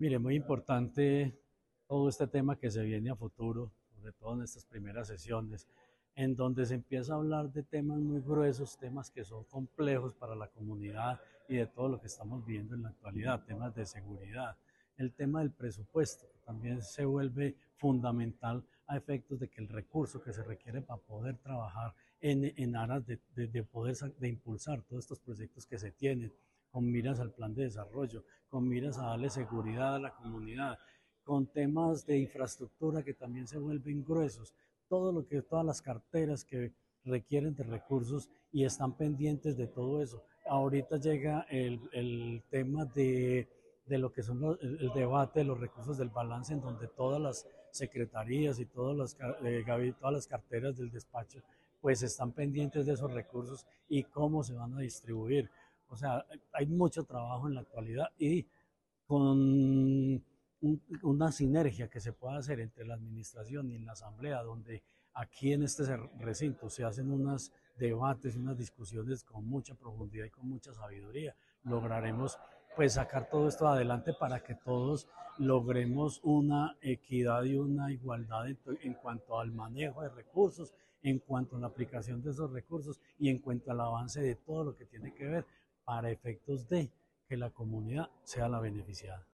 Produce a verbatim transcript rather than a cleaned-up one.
Mire, muy importante todo este tema que se viene a futuro, sobre todo en estas primeras sesiones, en donde se empieza a hablar de temas muy gruesos, temas que son complejos para la comunidad y de todo lo que estamos viendo en la actualidad, temas de seguridad. El tema del presupuesto que también se vuelve fundamental a efectos de que el recurso que se requiere para poder trabajar en, en aras de, de, de poder de impulsar todos estos proyectos que se tienen con miras al plan de desarrollo, con miras a darle seguridad a la comunidad, con temas de infraestructura que también se vuelven gruesos, todo lo que, todas las carteras que requieren de recursos y están pendientes de todo eso. Ahorita llega el, el tema de, de lo que son los, el, el, debate de los recursos del balance, en donde todas las secretarías y todas las, eh, todas las carteras del despacho pues están pendientes de esos recursos y cómo se van a distribuir. O sea, hay mucho trabajo en la actualidad y con un, una sinergia que se pueda hacer entre la administración y la asamblea, donde aquí en este recinto se hacen unos debates y unas discusiones con mucha profundidad y con mucha sabiduría, lograremos pues sacar todo esto adelante para que todos logremos una equidad y una igualdad en, en cuanto al manejo de recursos, en cuanto a la aplicación de esos recursos y en cuanto al avance de todo lo que tiene que ver para efectos de que la comunidad sea la beneficiada.